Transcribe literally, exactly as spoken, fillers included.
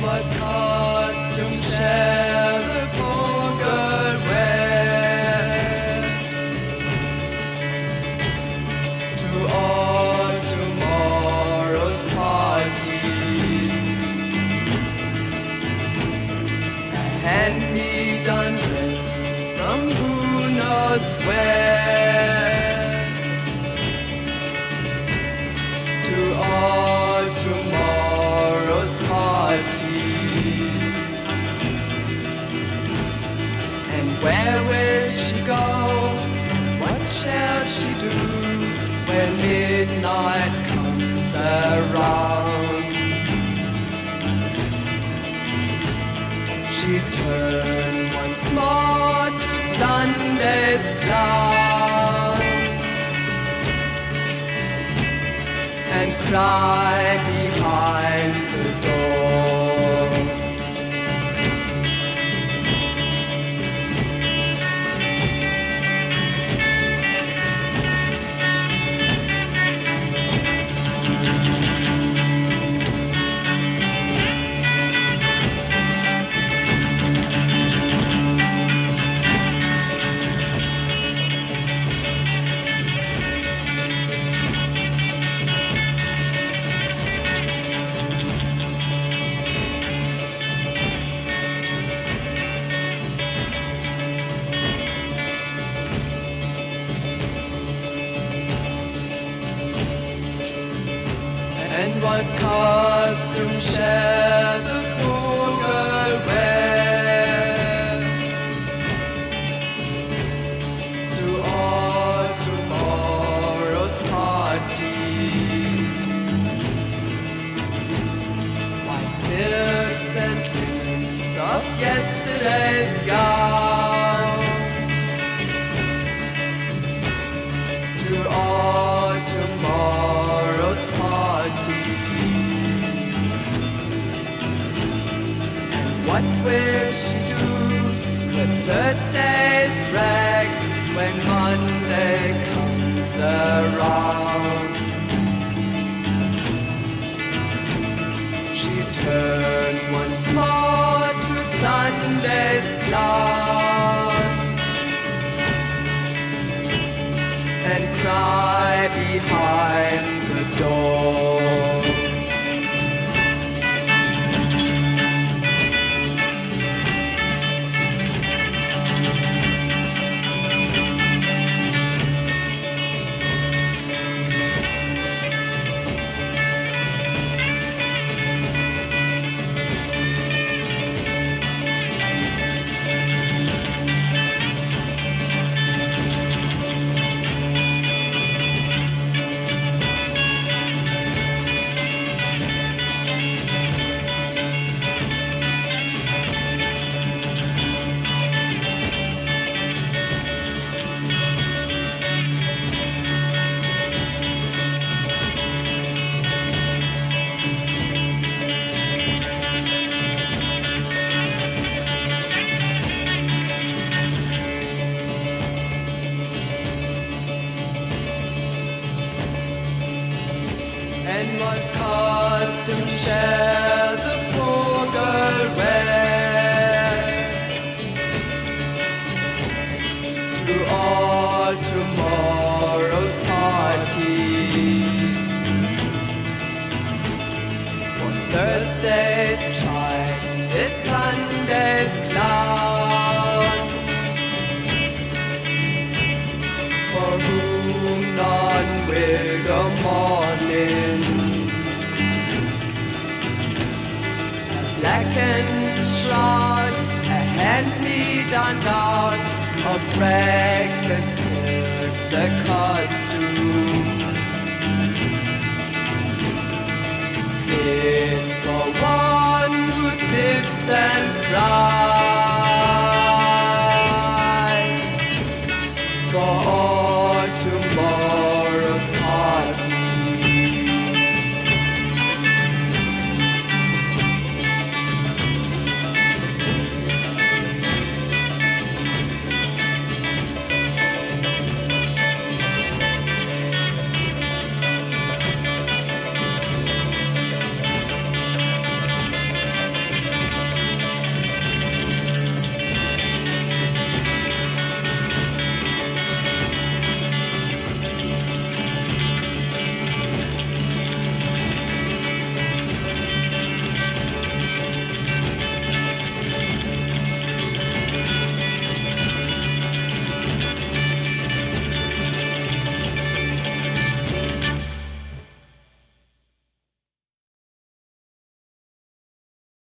what costume shall the poor girl wear to all tomorrow's parties? A hand-me-down dress from who knows where to all tomorrow's parties. And where will she go? And what shall she do when midnight comes around? She turned once more to Sunday's clown and cry behind the door. And what costume shall the poor girl wear to all tomorrow's parties? Why, silks and linens of yesterday's gowns to all tomorrow's parties. And what will she do with Thursday's rags when Monday comes around? She turned once more to Sunday's clown and cry behind the door. And what costume shall the poor girl wear to all tomorrow's parties? For Thursday's child is Sunday's clown, for whom none will go mourning. A blackened shroud, a hand-me-down gown of rags and silks, a costume fit for one